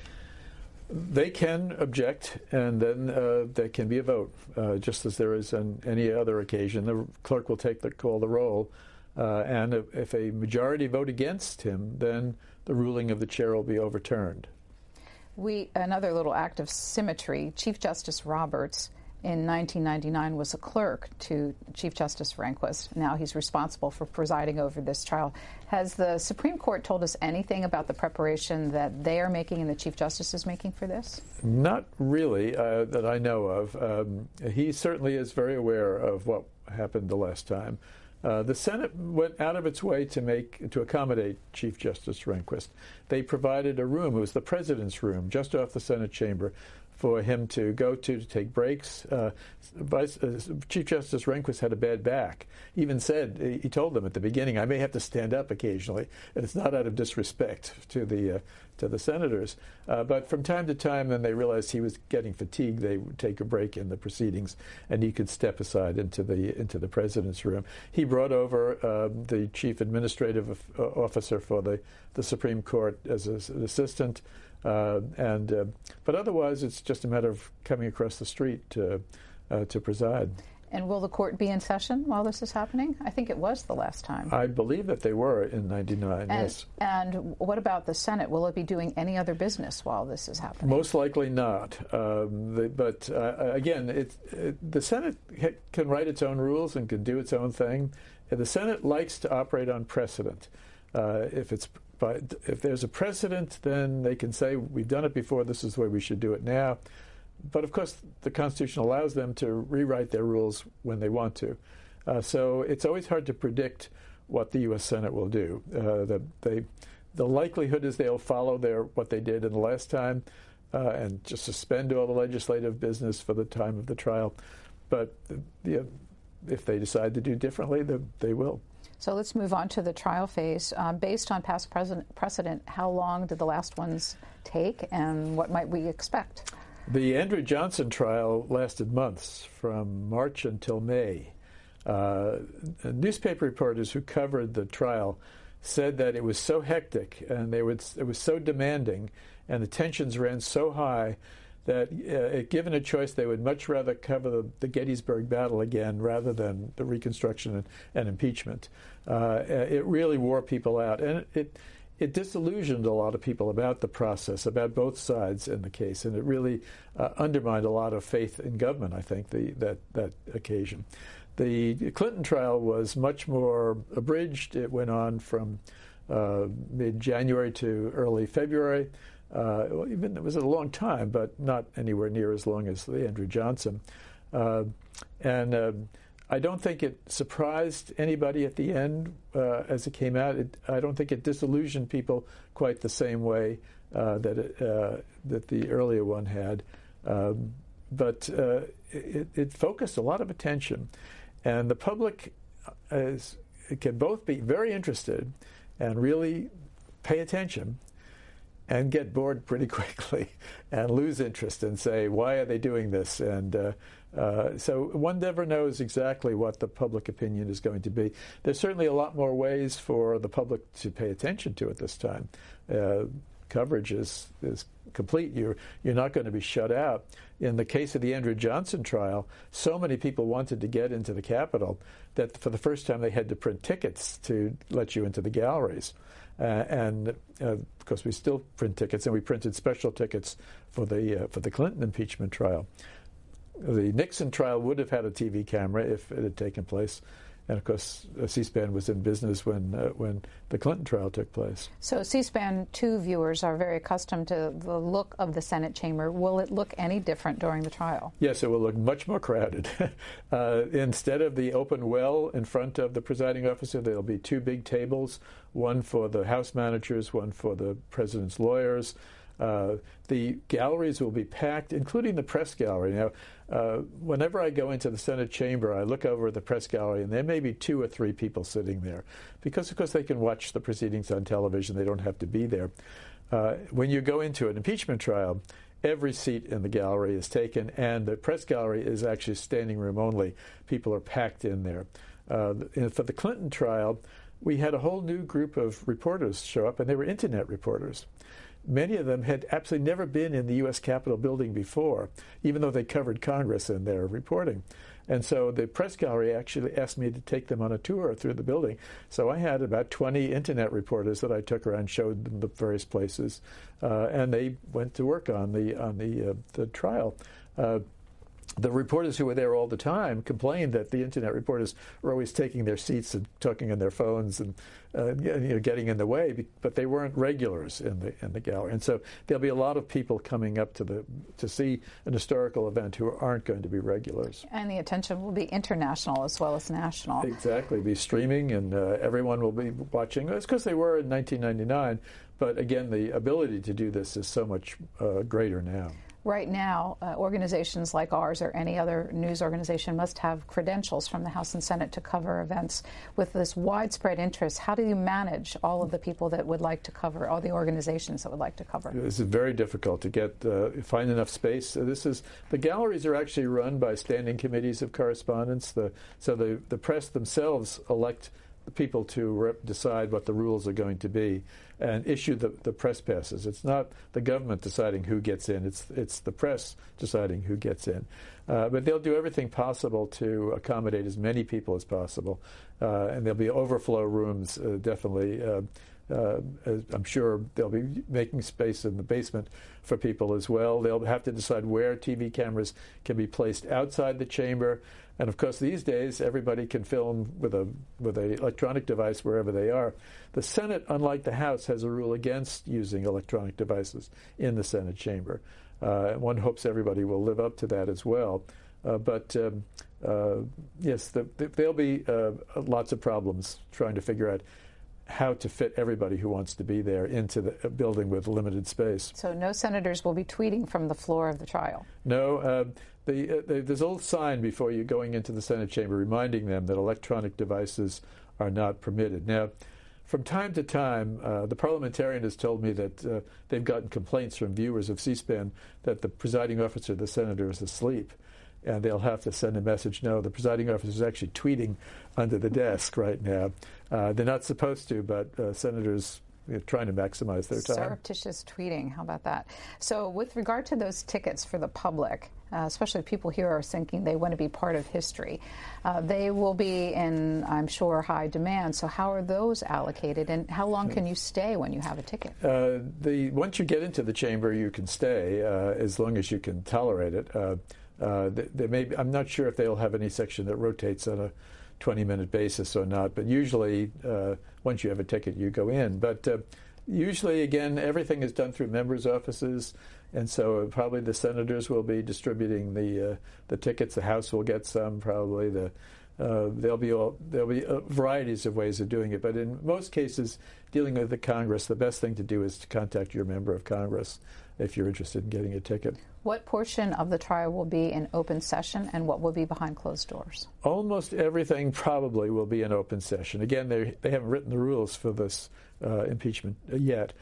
They can object, and then there can be a vote, just as there is on any other occasion. The clerk will call the roll. And if a majority vote against him, then the ruling of the chair will be overturned. Another little act of symmetry, Chief Justice Roberts in 1999 was a clerk to Chief Justice Rehnquist. Now he's responsible for presiding over this trial. Has the Supreme Court told us anything about the preparation that they are making and the Chief Justice is making for this? Not really, that I know of. He certainly is very aware of what happened the last time. The Senate went out of its way to accommodate Chief Justice Rehnquist. They provided a room, it was the president's room, just off the Senate chamber, for him to go to take breaks. Chief Justice Rehnquist had a bad back. He even said, he told them at the beginning, I may have to stand up occasionally, and it's not out of disrespect to the senators. But from time to time, then they realized he was getting fatigued. They would take a break in the proceedings, and he could step aside into the president's room. He brought over the chief administrative officer for the Supreme Court as an assistant. But otherwise, it's just a matter of coming across the street to preside. And will the court be in session while this is happening? I think it was the last time. I believe that they were in 99, yes. And what about the Senate? Will it be doing any other business while this is happening? Most likely not. But again, the Senate can write its own rules and can do its own thing. The Senate likes to operate on precedent. If there's a precedent, then they can say, we've done it before, this is the way we should do it now. But of course, the Constitution allows them to rewrite their rules when they want to. So it's always hard to predict what the U.S. Senate will do. The likelihood is they'll follow what they did in the last time and just suspend all the legislative business for the time of the trial. But if they decide to do differently, they will. So let's move on to the trial phase. Based on past precedent, how long did the last ones take, and what might we expect? The Andrew Johnson trial lasted months, from March until May. Newspaper reporters who covered the trial said that it was so hectic and it was so demanding and the tensions ran so high that given a choice, they would much rather cover the Gettysburg battle again rather than the Reconstruction and impeachment. It really wore people out, and it disillusioned a lot of people about the process, about both sides in the case, and it really undermined a lot of faith in government, I think, that occasion. The Clinton trial was much more abridged. It went on from mid-January to early February. Even it was a long time, but not anywhere near as long as the Andrew Johnson. And I don't think it surprised anybody at the end as it came out. I don't think it disillusioned people quite the same way that the earlier one had. But it focused a lot of attention. And the public can both be very interested and really pay attention and get bored pretty quickly and lose interest and say, why are they doing this? And so one never knows exactly what the public opinion is going to be. There's certainly a lot more ways for the public to pay attention to it this time. Coverage is complete. You're not going to be shut out. In the case of the Andrew Johnson trial, so many people wanted to get into the Capitol that for the first time they had to print tickets to let you into the galleries. And of course, we still print tickets, and we printed special tickets for the Clinton impeachment trial. The Nixon trial would have had a TV camera if it had taken place, and of course, C-SPAN was in business when the Clinton trial took place. So C-SPAN 2 viewers are very accustomed to the look of the Senate chamber. Will it look any different during the trial? Yes, it will look much more crowded. Instead of the open well in front of the presiding officer, there will be 2 big tables, one for the House managers, one for the president's lawyers. The galleries will be packed, including the press gallery. Now, whenever I go into the Senate chamber, I look over at the press gallery, and there may be 2 or 3 people sitting there, because, of course, they can watch the proceedings on television. They don't have to be there. When you go into an impeachment trial, every seat in the gallery is taken, and the press gallery is actually standing room only. People are packed in there. For the Clinton trial, we had a whole new group of reporters show up, and they were Internet reporters. Many of them had absolutely never been in the U.S. Capitol building before, even though they covered Congress in their reporting. And so the press gallery actually asked me to take them on a tour through the building. So I had about 20 Internet reporters that I took around, showed them the various places, and they went to work on the trial. The reporters who were there all the time complained that the Internet reporters were always taking their seats and talking on their phones and getting in the way, but they weren't regulars in the gallery. And so there'll be a lot of people coming up to see an historical event who aren't going to be regulars. And the attention will be international as well as national. Exactly. Be streaming, and everyone will be watching. It's because they were in 1999, but again, the ability to do this is so much greater now. Right now, organizations like ours or any other news organization must have credentials from the House and Senate to cover events. With this widespread interest, how do you manage all of the people that would like to cover, all the organizations that would like to cover? This is very difficult to find enough space. The galleries are actually run by standing committees of correspondence. So the press themselves elect the people to decide what the rules are going to be and issue the press passes. It's not the government deciding who gets in. It's the press deciding who gets in. But they'll do everything possible to accommodate as many people as possible. And there'll be overflow rooms, definitely. I'm sure they'll be making space in the basement for people as well. They'll have to decide where TV cameras can be placed outside the chamber. And of course, these days, everybody can film with a electronic device wherever they are. The Senate, unlike the House, has a rule against using electronic devices in the Senate chamber. One hopes everybody will live up to that as well. Yes, there'll be lots of problems trying to figure out how to fit everybody who wants to be there into the building with limited space. So no senators will be tweeting from the floor of the trial? No. There's a little sign before you going into the Senate chamber reminding them that electronic devices are not permitted. Now, from time to time, the parliamentarian has told me that they've gotten complaints from viewers of C-SPAN that the presiding officer, the senator, is asleep, and they'll have to send a message. No, the presiding officer is actually tweeting under the desk right now. They're not supposed to, but senators are trying to maximize their time. Surreptitious tweeting, how about that? So with regard to those tickets for the public, especially people here are thinking they want to be part of history, they will be in, I'm sure, high demand. So how are those allocated, and how long can you stay when you have a ticket? Once you get into the chamber, you can stay as long as you can tolerate it. There may be, I'm not sure if they'll have any section that rotates on a 20-minute basis or not, but usually once you have a ticket, you go in. But usually, again, everything is done through members' offices, and so probably the senators will be distributing the tickets. The House will get some, probably. There'll be varieties of ways of doing it, but in most cases, dealing with the Congress, the best thing to do is to contact your member of Congress if you're interested in getting a ticket. What portion of the trial will be in open session, and what will be behind closed doors? Almost everything probably will be in open session. Again, they haven't written the rules for this impeachment yet.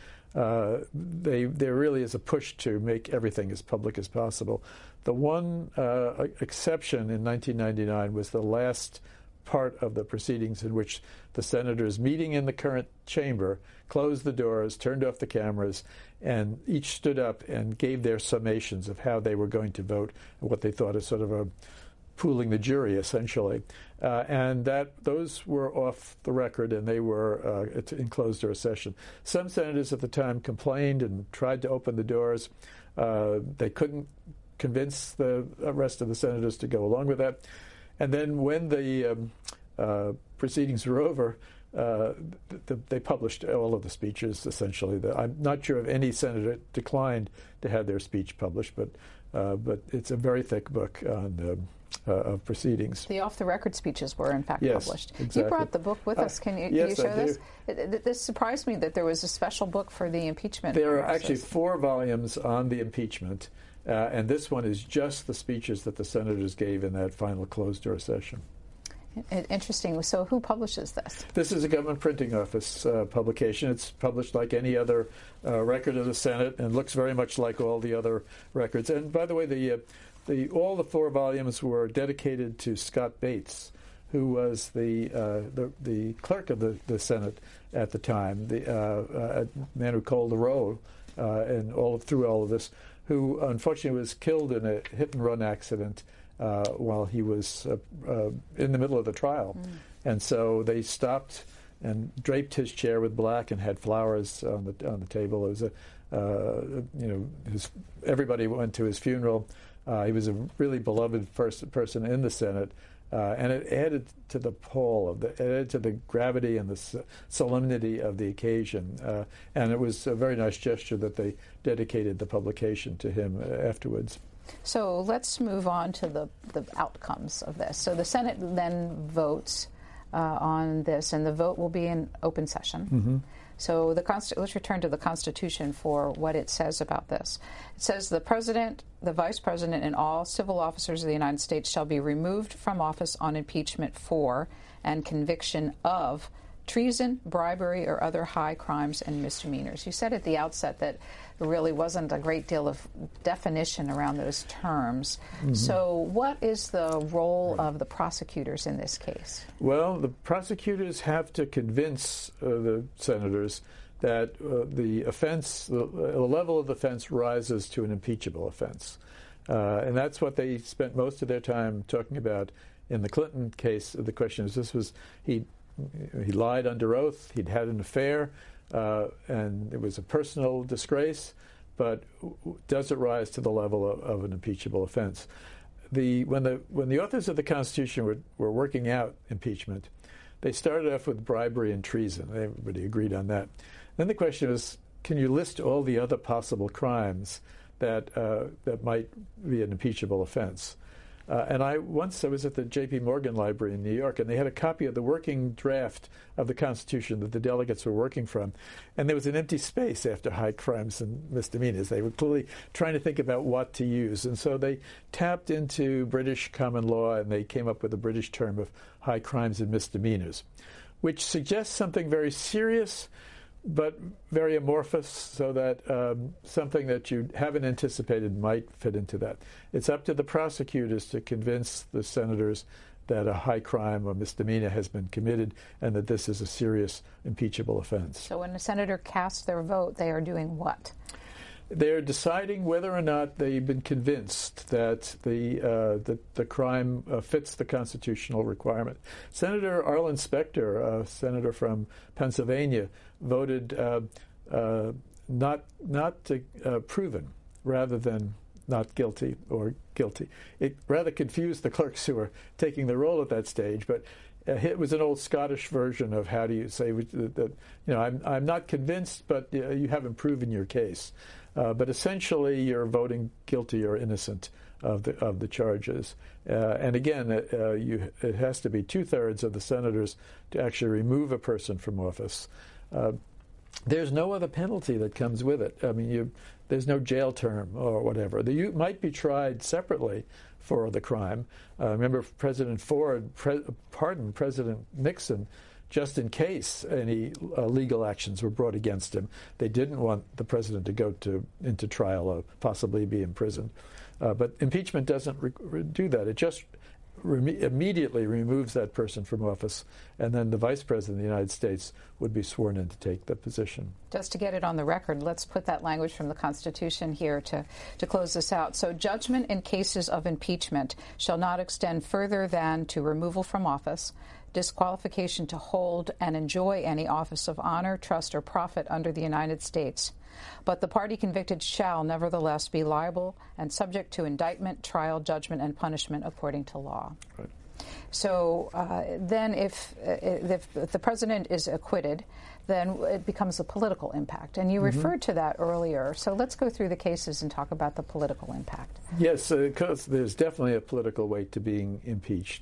There really is a push to make everything as public as possible. The one exception in 1999 was the last part of the proceedings in which the senators meeting in the current chamber closed the doors, turned off the cameras, and each stood up and gave their summations of how they were going to vote and what they thought is sort of a pooling the jury, essentially. And those were off the record, and they were in closed-door session. Some senators at the time complained and tried to open the doors. They couldn't convince the rest of the senators to go along with that. And then when the proceedings were over, they published all of the speeches, essentially. I'm not sure if any senator declined to have their speech published, but it's a very thick book on of proceedings. The off-the-record speeches were, in fact, published. Exactly. You brought the book with us. Can you yes, show this? This surprised me that there was a special book for the impeachment There process. are actually 4 volumes on the impeachment, and this one is just the speeches that the senators gave in that final closed-door session. Interesting. So who publishes this? This is a government printing office publication. It's published like any other record of the Senate and looks very much like all the other records. And by the way, all the 4 volumes were dedicated to Scott Bates, who was the clerk of the Senate at the time, the man who called the roll and through all of this, who unfortunately was killed in a hit-and-run accident while he was in the middle of the trial. And so they stopped and draped his chair with black and had flowers on the table. It was everybody went to his funeral. He was a really beloved person in the Senate, and it added to the it added to the gravity and the solemnity of the occasion. And it was a very nice gesture that they dedicated the publication to him afterwards. So let's move on to the outcomes of this. So the Senate then votes on this, and the vote will be in open session. Mm-hmm. So let's return to the Constitution for what it says about this. It says the President, the Vice President, and all civil officers of the United States shall be removed from office on impeachment for and conviction of treason, bribery, or other high crimes and misdemeanors. You said at the outset that there really wasn't a great deal of definition around those terms. Mm-hmm. So what is the role of the prosecutors in this case? Well, the prosecutors have to convince the senators that the offense, the level of the offense rises to an impeachable offense. And that's what they spent most of their time talking about in the Clinton case. The question is, he lied under oath, he'd had an affair, and it was a personal disgrace, but does it rise to the level of an impeachable offense? When the authors of the Constitution were working out impeachment, they started off with bribery and treason. Everybody agreed on that. Then the question was, can you list all the other possible crimes that might be an impeachable offense? And I was at the J.P. Morgan Library in New York, and they had a copy of the working draft of the Constitution that the delegates were working from. And there was an empty space after high crimes and misdemeanors. They were clearly trying to think about what to use. And so they tapped into British common law, and they came up with a British term of high crimes and misdemeanors, which suggests something very serious but very amorphous, so that something that you haven't anticipated might fit into that. It's up to the prosecutors to convince the senators that a high crime or misdemeanor has been committed and that this is a serious impeachable offense. So when a senator casts their vote, they are doing what? They're deciding whether or not they've been convinced that the crime fits the constitutional requirement. Senator Arlen Specter, a senator from Pennsylvania, voted not proven rather than not guilty or guilty. It rather confused the clerks who were taking the roll at that stage, but it was an old Scottish version of how do you say that I'm not convinced, but you haven't proven your case. But essentially, you're voting guilty or innocent of the charges. And again, it has to be 2/3 of the senators to actually remove a person from office. There's no other penalty that comes with it. I mean, there's no jail term or whatever. You might be tried separately for the crime. Remember, President Ford pardoned President Nixon just in case any legal actions were brought against him. They didn't want the president to go into trial or possibly be imprisoned. But impeachment doesn't do that. It just immediately removes that person from office, and then the vice president of the United States would be sworn in to take the position. Just to get it on the record, let's put that language from the Constitution here to close this out. So judgment in cases of impeachment shall not extend further than to removal from office, disqualification to hold and enjoy any office of honor, trust, or profit under the United States. But the party convicted shall nevertheless be liable and subject to indictment, trial, judgment, and punishment according to law. Right. So then if the president is acquitted, then it becomes a political impact. And you referred to that earlier. So let's go through the cases and talk about the political impact. Yes, because there's definitely a political weight to being impeached.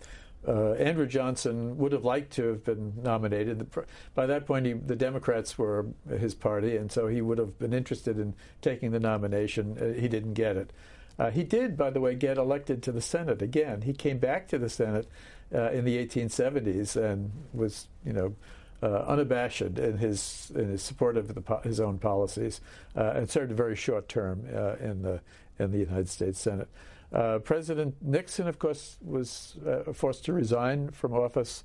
Andrew Johnson would have liked to have been nominated. By that point, the Democrats were his party, and so he would have been interested in taking the nomination. He didn't get it. He did, by the way, get elected to the Senate again. He came back to the Senate in the 1870s and was, unabashed in his support of his own policies, and served a very short term in the United States Senate. President Nixon, of course, was forced to resign from office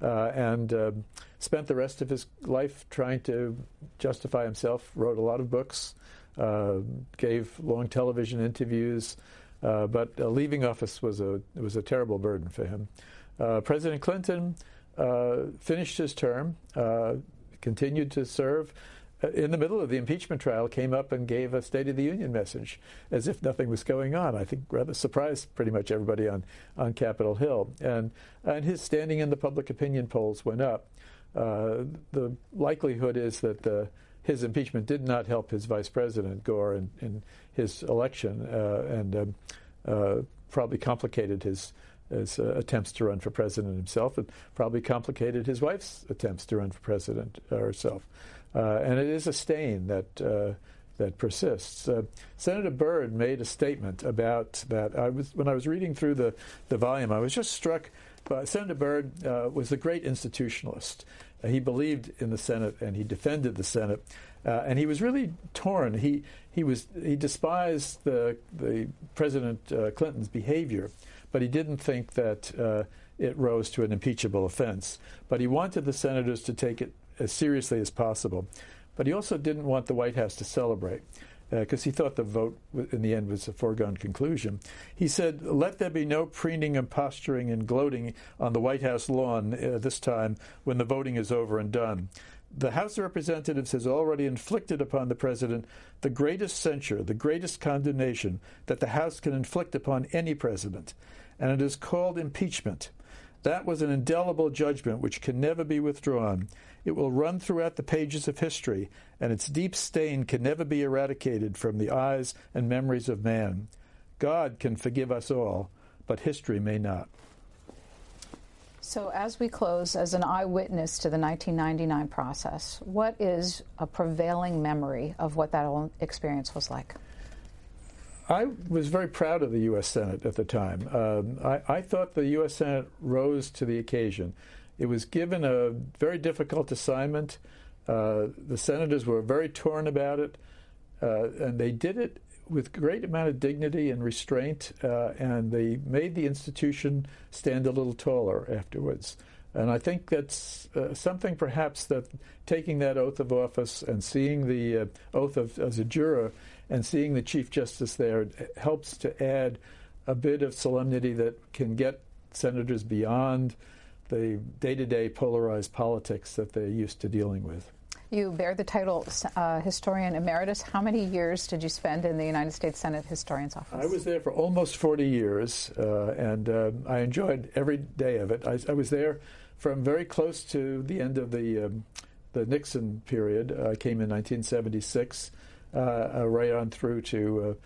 and spent the rest of his life trying to justify himself, wrote a lot of books, gave long television interviews, but leaving office was a terrible burden for him. President Clinton finished his term, continued to serve. In the middle of the impeachment trial, came up and gave a State of the Union message as if nothing was going on. I think rather surprised pretty much everybody on Capitol Hill. And his standing in the public opinion polls went up. The likelihood is that his impeachment did not help his vice president, Gore, in his election and probably complicated his attempts to run for president himself. It probably complicated his wife's attempts to run for president herself. And it is a stain that persists. Senator Byrd made a statement about that. When I was reading through the volume, I was just struck by Senator Byrd was a great institutionalist. He believed in the Senate and he defended the Senate, and he was really torn. He despised the President Clinton's behavior, but he didn't think that it rose to an impeachable offense. But he wanted the senators to take it as seriously as possible. But he also didn't want the White House to celebrate because he thought the vote in the end was a foregone conclusion. He said, "Let there be no preening and posturing and gloating on the White House lawn this time when the voting is over and done. The House of Representatives has already inflicted upon the President the greatest censure, the greatest condemnation that the House can inflict upon any president, and it is called impeachment. That was an indelible judgment which can never be withdrawn. It will run throughout the pages of history, and its deep stain can never be eradicated from the eyes and memories of man. God can forgive us all, but history may not. So as we close, as an eyewitness to the 1999 process, what is a prevailing memory of what that whole experience was like? I was very proud of the U.S. Senate at the time. I thought the U.S. Senate rose to the occasion. It was given a very difficult assignment. The senators were very torn about it, and they did it with great amount of dignity and restraint, and they made the institution stand a little taller afterwards. And I think that's something perhaps that taking that oath of office and seeing the oath as a juror and seeing the Chief Justice there helps to add a bit of solemnity that can get senators beyond the day-to-day polarized politics that they're used to dealing with. You bear the title Historian Emeritus. How many years did you spend in the United States Senate Historian's Office? I was there for almost 40 years, and I enjoyed every day of it. I was there from very close to the end of the Nixon period. I came in 1976, right on through to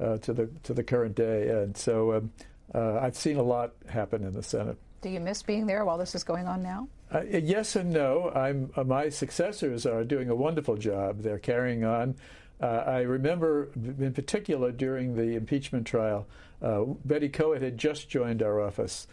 the current day, and so I've seen a lot happen in the Senate. Do you miss being there while this is going on now? Yes and no. My successors are doing a wonderful job. They're carrying on. I remember, in particular, during the impeachment trial, Betty Coet had just joined our office,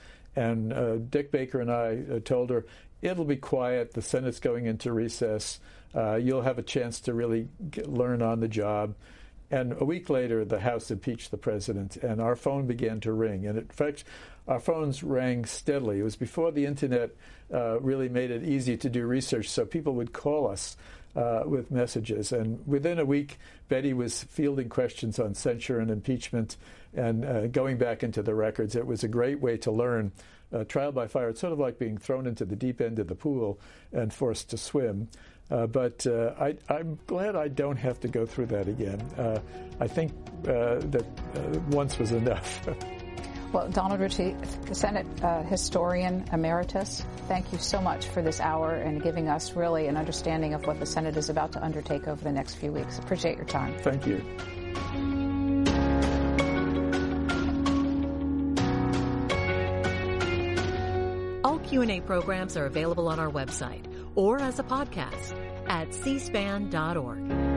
and Dick Baker and I told her, it'll be quiet, the Senate's going into recess, you'll have a chance to really learn on the job. And a week later, the House impeached the president, and our phone began to ring. And in fact, our phones rang steadily. It was before the Internet really made it easy to do research, so people would call us with messages. And within a week, Betty was fielding questions on censure and impeachment and going back into the records. It was a great way to learn. Trial by fire, it's sort of like being thrown into the deep end of the pool and forced to swim. But I'm glad I don't have to go through that again. I think that once was enough. Well, Donald Ritchie, Senate Historian Emeritus, thank you so much for this hour and giving us really an understanding of what the Senate is about to undertake over the next few weeks. Appreciate your time. Thank you. All Q&A programs are available on our website or as a podcast at cspan.org.